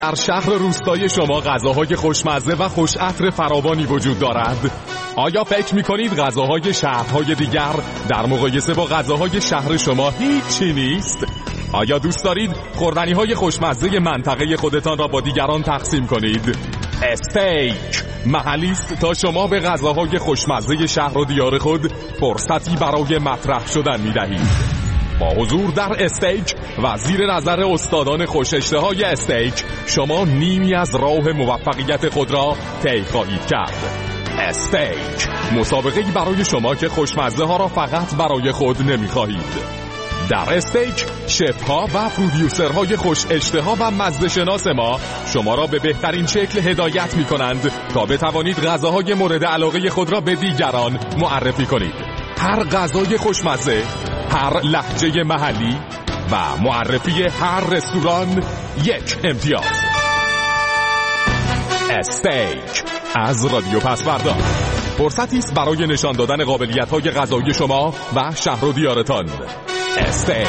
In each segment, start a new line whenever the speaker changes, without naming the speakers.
در شهر روستای شما غذاهای خوشمزه و خوش عطر فراوانی وجود دارد. آیا فکر می‌کنید غذاهای شهرهای دیگر در مقایسه با غذاهای شهر شما هیچی نیست؟ آیا دوست دارید خوردنی‌های خوشمزه منطقه خودتان را با دیگران تقسیم کنید؟ استیک محلی است تا شما به غذاهای خوشمزه شهر و دیار خود فرصتی برای مطرح شدن می‌دهید. با حضور در استیک و زیر نظر استادان خوش اشتهای استیک شما نیمی از راه موفقیت خود را طی خواهید کرد. استیک مسابقه‌ای برای شما که خوشمزه ها را فقط برای خود نمی‌خواهید. در استیک شف‌ها و پرودیوسرهای خوش اشتها و مزه شناس ما شما را به بهترین شکل هدایت می‌کنند تا بتوانید غذاهای مورد علاقه خود را به دیگران معرفی کنید. هر غذای خوشمزه، هر لهجه محلی و معرفی هر رستوران یک امتیاز. استیک از رادیو پسوردا فرصتی است برای نشان دادن قابلیت‌های غذایی شما و شهر و دیارتان. استیک.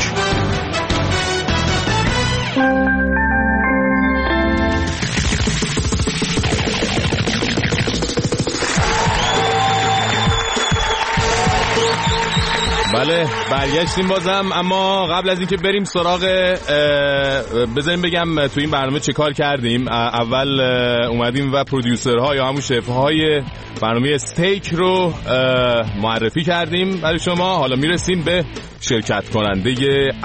بله برگشتیم بازم، اما قبل از اینکه بریم سراغ بذاریم بگم تو این برنامه چه کار کردیم. اول اومدیم و پرودیوسرها یا همون شف‌های برنامه استیک رو معرفی کردیم برای شما. حالا میرسیم به شرکت کننده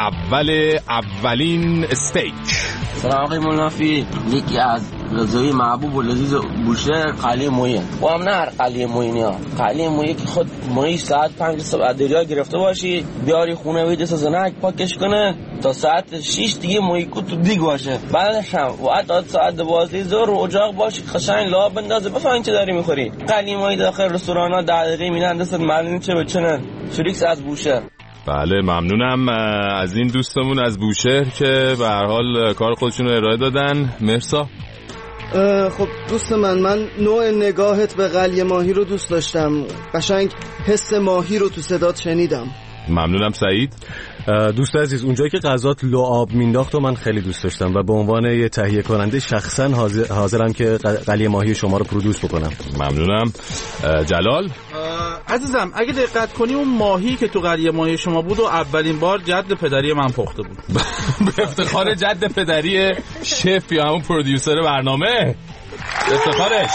اولین استیک.
سلام آقای منافی، یکی از غذای محبوب و لذیذ بوشهر قلیه مویی. با هم نه هر قلیه مویی نه، قلیه مویی که خود مویی ساعت 5 صبح از دریا گرفته باشی بیاری خونه وید سزنک پاکش کنه تا ساعت 6 دیگه مویی کو تو دیگ باشه. بعدش هم وقت ساعت 12 ظهر اجاق باشی قشنگ لا بندازه بفهمین چه داری میخوری. قلیه مویی داخل رستورانا 10 دقیقه میدن دست معلوم چه بچنن. فریکس از بوشهر.
بله ممنونم از این دوستمون از بوشهر که به هر حال کار خودشون رو ارائه دادن. مرسا.
خب دوست من نوع نگاهت به قلیه ماهی رو دوست داشتم. قشنگ حس ماهی رو تو صدات شنیدم.
ممنونم. سعید.
دوست عزیز، اونجایی که غذات لعاب مینداخت و من خیلی دوست داشتم و به عنوان یه تهیه کننده شخصا حاضرم که قلیه ماهی شما رو پرودوس بکنم.
ممنونم. جلال.
عزیزم اگه دقت کنی اون ماهی که تو قلیه ماهی شما بود و اولین بار جد پدری من پخته بود.
به افتخار جد پدری شف یا همون پرودیوسر برنامه. به افتخارش.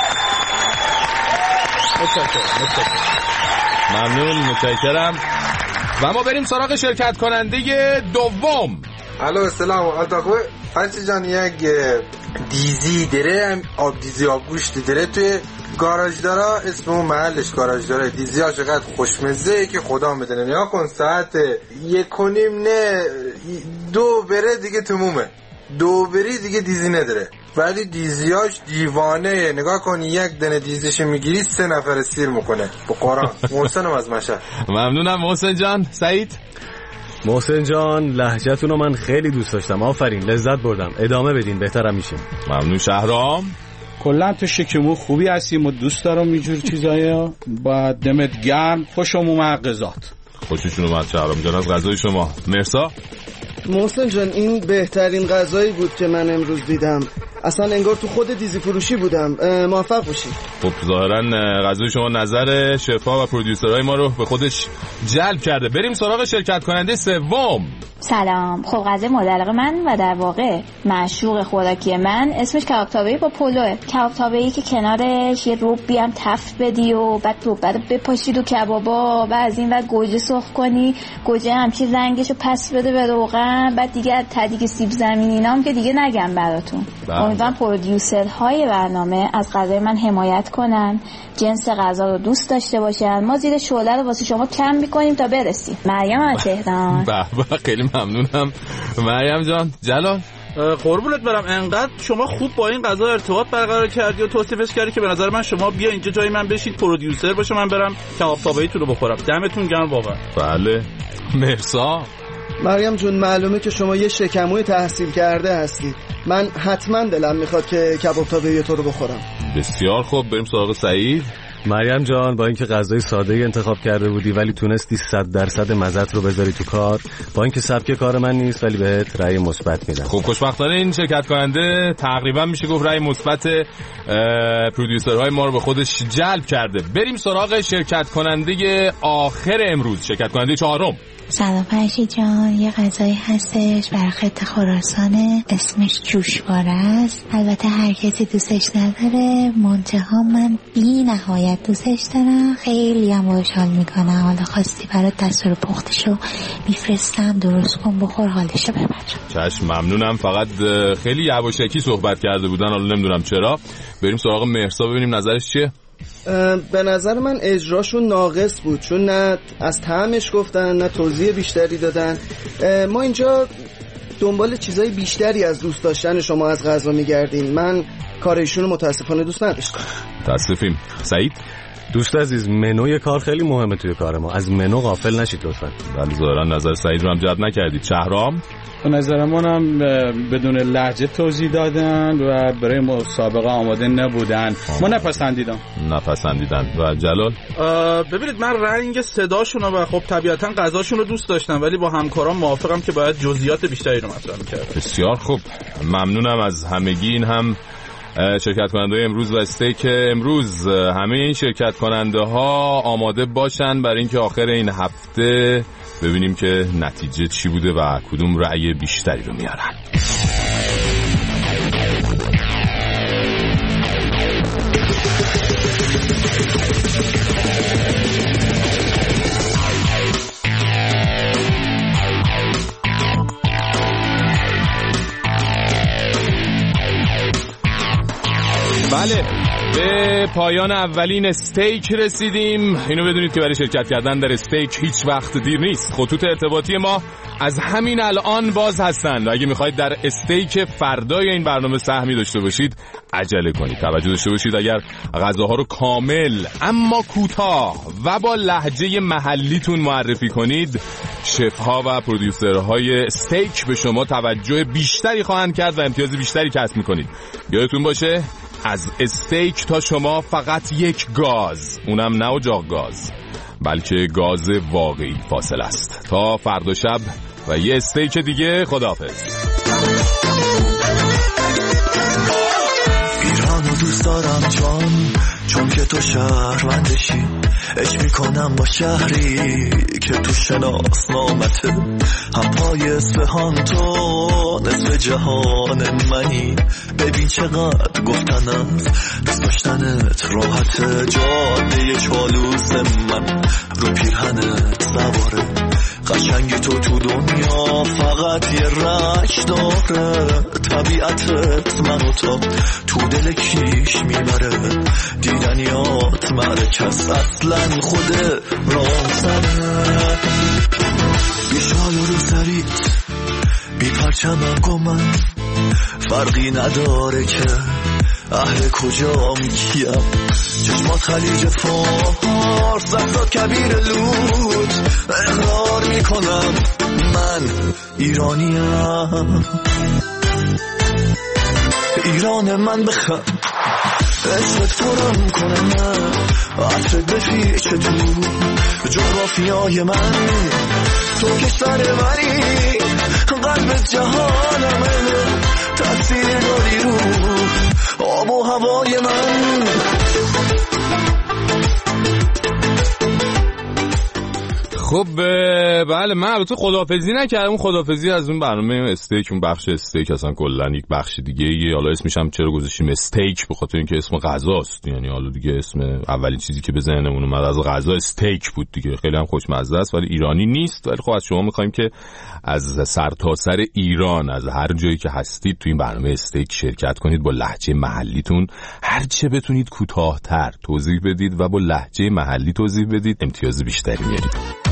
ممنون، متشکرم. و ما بریم سراغ شرکت کننده دوم.
الو سلام آتاخوه فرشی جان، یک دیزی داره، آب دیزی آب گوشت داره توی گاراژ داره، اسم اون محلش گاراژ داره. دیزی ها چقدر خوشمزه که خدا میدونه. نیا کن ساعت 1:30 نه 2 بره دیگه تمومه، 2 بری دیگه دیزی نداره. بعدی دیزیاش دیوانه. نگاه کنی یک دنه دیزیش میگیری 3 نفر سیر میکنه به قرآن. محسنم از مشهد.
ممنونم محسن جان. سعید.
محسن جان لهجتون رو من خیلی دوست داشتم، آفرین، لذت بردم، ادامه بدین بهترم میشیم.
ممنون. شهرام.
کلا تو شکمو خوبی هستیم و دوست دارم اینجور چیزایا. با دمت گرم، خوشم اومد غذات.
خوششون اومد شهرام جان از غذای شما. مرسا.
محسن جان این بهترین غذایی بود که من امروز دیدم. اصلا انگار تو خود دیزی فروشی بودم. موفق باشید.
خب ظاهرا غذای شما نظر شفا و پرودیوسرهای ما رو به خودش جلب کرده. بریم سراغ شرکت کننده سوم.
سلام. خب غذای مورد علاقه من و در واقع معشوق خوراکی من اسمش کباب تابه‌ای با پلوه. کباب تابه‌ای که کنارش یه روبی هم تفت بدی و بعد روب رو بپاشید و کبابا و از این و گوجه سرخ کنی، گوجه همچین رنگشو پس بده به روغن، بعد دیگه تدیگ سیب زمینی اینام که دیگه نگم براتون. امیدوارم پرودیوسرهای برنامه از غذای من حمایت کنن، جنس غذا رو دوست داشته باشن. ما زیر شعله رو واسه شما کم می‌کنیم تا برسیم. مریم از تهران.
به خیلی ممنونم مریم جان. جلال.
قربونت برم، انقدر شما خوب با این غذا ارتباط برقرار کردی و توصیفش کردی که به نظر من شما بیا اینجا جای من بشید پرودیوسر باشه، من برم کباب تابه‌ایتون رو بخورم. دمتون گرم واقعا.
بله. مرسا.
مریم جون معلومه که شما یه شکموی تحصیل کرده هستی. من حتما دلم میخواد که کباب تابه‌ای تو رو بخورم.
بسیار خوب. بریم سراغ سعید.
مریم جان، با اینکه غذای ساده انتخاب کرده بودی ولی تونستی 100% مزت رو بذاری تو کار. با اینکه سبک کار من نیست ولی بهت رأی مثبت میدم.
خب خوشبختانه این شرکت کننده تقریبا میشه گفت رأی مثبت پرودیوسرهای ما رو به خودش جلب کرده. بریم سراغ شرکت کننده آخر امروز، شرکت کننده چهارم.
سلام فرشید جان، یه غذایی هستش برای خط خراسانه، اسمش جوشواره است. البته هر کسی دوستش نداره، منتها من بی نهایت دوستش دارم، خیلی هم باهاش حال میکنم. حالا خواستی برات دستور پختشو میفرستم، درست کن بخور، حالشو ببر.
چشم، ممنونم. فقط خیلی یواشکی صحبت کرده بودن، حالا نمیدونم چرا. بریم سراغ مهرسا ببینیم نظرش چیه.
به نظر من اجراشون ناقص بود، چون نه از طعمش گفتن نه توضیح بیشتری دادن. ما اینجا دنبال چیزای بیشتری از دوست داشتن شما از غذا میگردیم. من کارشون رو متاسفانه دوست نداشتم.
تاسفیم. سعید
دوست عزیز، منوی کار خیلی مهمه توی کار ما، از منو غافل نشید لطفا.
ولی ظاهرا نظر سعید رو هم جلب نکردید. شهرام
به نظر منم بدون لهجه توضیح دادن و برای مسابقه آماده نبودن. ما نپسندیدن. و جلال
ببینید، من رنگ صداشون و خب طبیعتا غذاشون رو دوست داشتم، ولی با همکاران موافقم که باید جزئیات بیشتری رو مطرح می‌کرد.
بسیار خوب، ممنونم از همگی. این هم شرکت کننده امروز و استیک امروز. همه این شرکت کننده ها آماده باشن برای اینکه آخر این هفته ببینیم که نتیجه چی بوده و کدوم رأی بیشتری رو میارن. بله، به پایان اولین استیک رسیدیم. اینو بدونید که برای شرکت کردن در استیک هیچ وقت دیر نیست. خطوط ارتباطی ما از همین الان باز هستند. اگه میخواید در استیک فردای این برنامه سهمی داشته باشید عجله کنید. توجه داشته باشید اگر غذاها رو کامل اما کوتاه و با لهجه محلیتون معرفی کنید، شف‌ها و پرودیوسرهای استیک به شما توجه بیشتری خواهند کرد و امتیاز بیشتری کسب میکنید. یادتون باشه از استیک تا شما فقط یک گاز، اونم نه اجاق گاز بلکه گاز واقعی فاصل است. تا فردا شب و یه استیک دیگه، خداحافظ.
ایرانو دوست دارم چون که تو شهروندشی، عشق میکنم با شهری که تو شناسنامته. هم پای اصفهان تو نصف جهان منی، ببین چقدر گفتن از دوست داشتنت راحت. جاده چالوس من رو پیرهنت سواره، قشنگی تو دنیا فقط یه رشت داره. طبیعتت منو تو دل کیش میبره، دیدنیات مرکز اصلا خود راسنه. بی شال و رو سریت بی پرچمم گمم، فرقی نداره که اهل کجام کیم. چشمات خلیج فارس، دستات کبیر لود، اقرار میکنم من ایرانیم. ایران من بخم عشقت پرم کنه، من عطرت بپیچه تو جغرافیای من. تو کشور منی، قلب جهانمه، تأثیر داری رو آب و هوای من.
خب بله، من البته خداحافظی نکردم. اون خداحافظی از اون برنامه استیک، اون بخش استیک اصلا کلا یک بخش دیگه ایه. حالا اسمش هم چرا گذاشتیم استیک؟ به خاطر اینکه اسم غذاست. یعنی حالا دیگه اسم اولین چیزی که به ذهنمون اومد از غذا استیک بود دیگه. خیلی هم خوشمزه است ولی ایرانی نیست. ولی خب از شما می‌خوایم که از سرتاسر ایران، از هر جایی که هستید تو این برنامه استیک شرکت کنید، با لهجه محلیتون هر چه بتونید کوتاه‌تر توضیح بدید و با لهجه محلی توضیح بدید، امتیاز بیشتری میارید.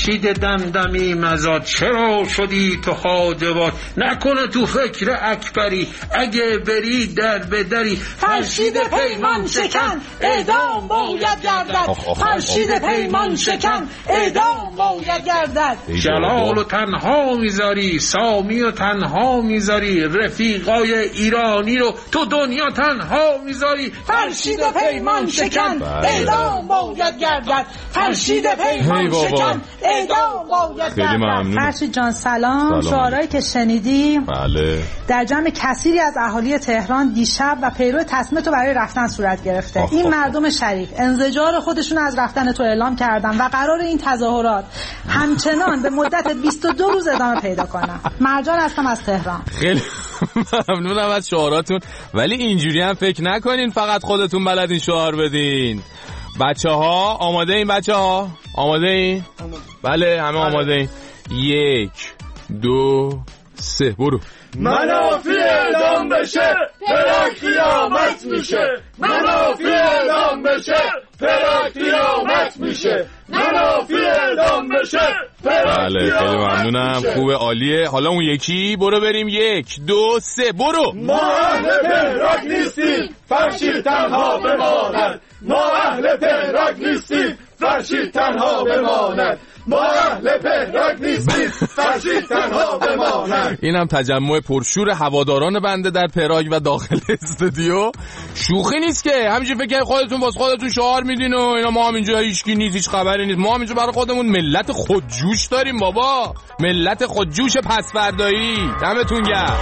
فرشید دمدمی مزاد چرا شدی تو حاجبات نکنه تو فکر اکبری اگه بری در بدری فرشید پیمان شکن اعدام باید گردد فرشید پیمان شکن اعدام باید گردد جلال و تنها میذاری سامی و تنها میذاری رفیقای ایرانی رو تو دنیا تنها میذاری فرشید پیمان شکن اعدام باید گردد فرشید پیمان شکن اعدام باید گردد.
فرشید جان سلام. شعارهایی که شنیدیم
بله
در جمع کثیری از اهالی تهران دیشب و پیرو تصمیم تو برای رفتن صورت گرفته. این مردم شریف انزجار خودشون از رفتن تو اعلام کردن و قرار این تظاهرات همچنان به مدت 22 روز ادامه پیدا کنن. مرجان هستم از تهران.
خیلی ممنونم از شعاراتون، ولی اینجوری هم فکر نکنین فقط خودتون بلدین شعار بدین. بچه ها آماده این؟ بچه ها آماده این؟ بله همه آماده این. 1 2 3 برو.
منافی اعدام بشه پراک قیامت میشه منافی اعدام بشه پراک قیامت میشه منافی اعدام بشه.
بله خیلی ممنونم، خوبه عالیه. حالا اون یکی برو بریم. 1 2 3 برو.
ما اهل پراک نیستیم فرشید تنها بماند ما اهل پراک نیستیم فرشید تنها بماند ما اهل پراک نیستیم فرشید تنها بماند.
اینم تجمع پرشور هواداران بنده در پراگ و داخل استودیو. شوخی نیست که همینجوری فکر خودتون باز خودتون شعار میدین و اینا. ما هم اینجا هیچکی نیست، هیچ خبری نیست. ما هم اینجا برای خودمون ملت خودجوش داریم بابا، ملت خودجوش پسفردایی. دمتون گرم.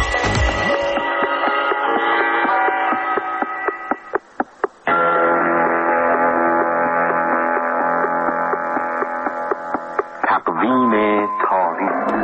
تقویم تاریخ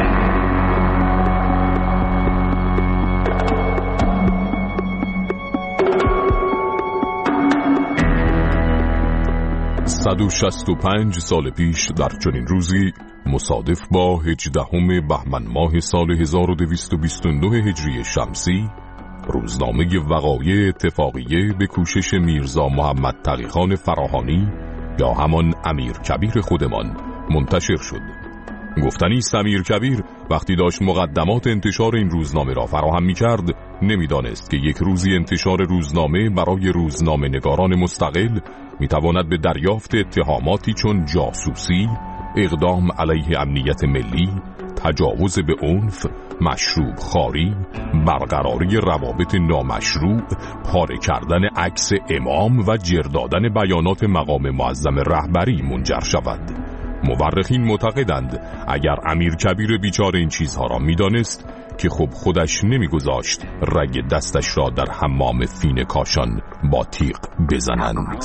165 سال پیش در چنین روزی مصادف با 18 بهمن ماه سال 1229 هجری شمسی روزنامه وقایع اتفاقیه به کوشش میرزا محمد تقی‌خان فراهانی یا همان امیر کبیر خودمان منتشر شد. گفتنی است امیر کبیر وقتی داشت مقدمات انتشار این روزنامه را فراهم می کرد نمیدانست که یک روزی انتشار روزنامه برای روزنامه نگاران مستقل می تواند به دریافت اتهاماتی چون جاسوسی، اقدام علیه امنیت ملی، تجاوز به عنف، مشروب خواری، برقراری روابط نامشروع، پاره کردن عکس امام و جر دادن بیانات مقام معظم رهبری منجر شود. مورخین معتقدند اگر امیر کبیر بیچاره این چیزها را میدانست که خب خودش نمیگذاشت رگ دستش را در حمام فین کاشان با تیغ بزنند.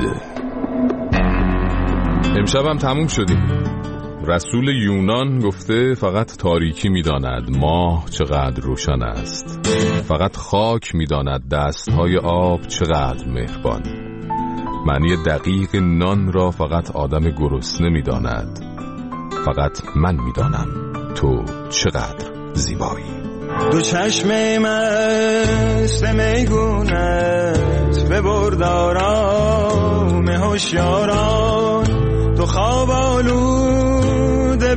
امشب هم تموم شدیم. رسول یونان گفته فقط تاریکی میداند ماه چقدر روشن است، فقط خاک میداند دستهای آب چقدر مهربان. معنی دقیق نان را فقط آدم گرسنه میداند، فقط من میدانم تو چقدر زیبایی.
دو چشم مست میگونت ببرد آرام هوشیاران، تو خواب آلوده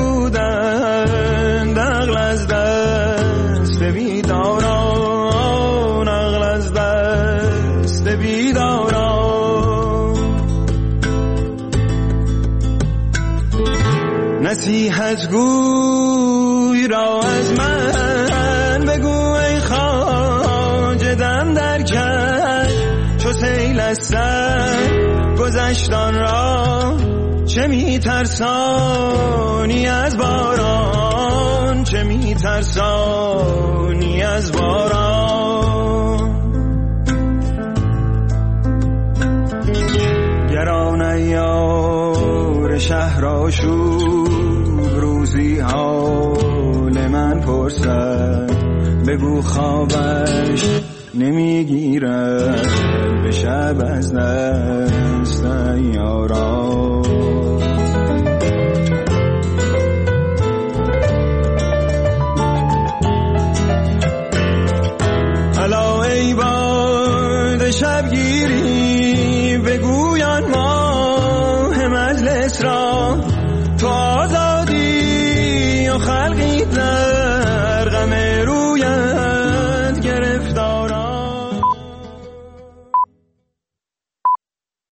ببودند عقل از دست بیداران، عقل از دست بیداران. نصیحت گوی را از من بگو ای خواجه دم در کج، چو سیل از سر گذشتان را چه میترسانی از باران، چه میترسانی از باران. گران ایار شهر آشوب روزی حال من پرسد، بگو خوابش نمیگیرد به شب از دست یاران. الا ای باد شبگیری بگویان ماه مجلس را، تو
و خلقی